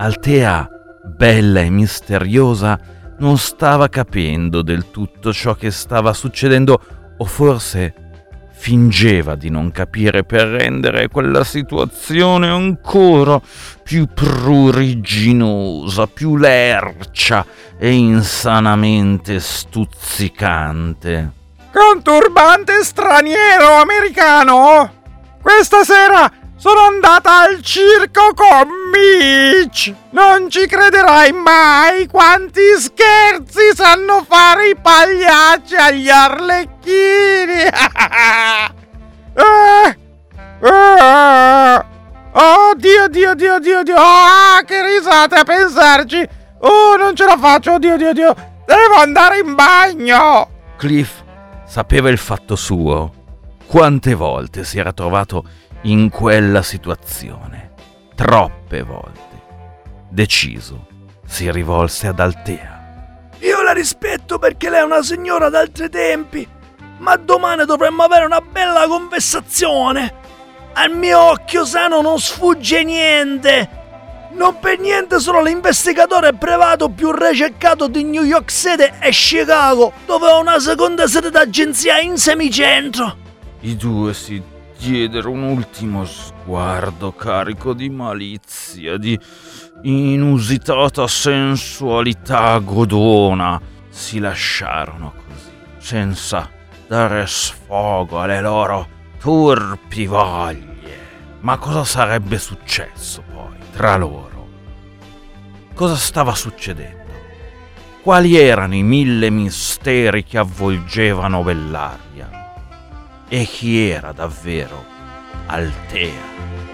Altea, bella e misteriosa, non stava capendo del tutto ciò che stava succedendo, o forse fingeva di non capire per rendere quella situazione ancora più pruriginosa, più lercia e insanamente stuzzicante. Con turbante straniero americano? Questa sera sono andata al circo con Mitch! Non ci crederai mai quanti scherzi sanno fare i pagliacci agli arlecchini! Oh, Dio! Ah, che risate a pensarci! Oh, non ce la faccio, Dio! Devo andare in bagno! Cliff sapeva il fatto suo. Quante volte si era trovato in quella situazione? Troppe volte. Deciso, si rivolse ad Altea. Io la rispetto perché lei è una signora d'altri tempi, ma domani dovremmo avere una bella conversazione. Al mio occhio sano non sfugge niente. Non per niente sono l'investigatore privato più ricercato di New York City e Chicago, dove ho una seconda sede d'agenzia in semicentro. I due si diedero un ultimo sguardo carico di malizia, di inusitata sensualità godona. Si lasciarono così, senza dare sfogo alle loro turpi voglie. Ma cosa sarebbe successo poi tra loro? Cosa stava succedendo? Quali erano i 1000 misteri che avvolgevano Bellaria? E chi era davvero Altea?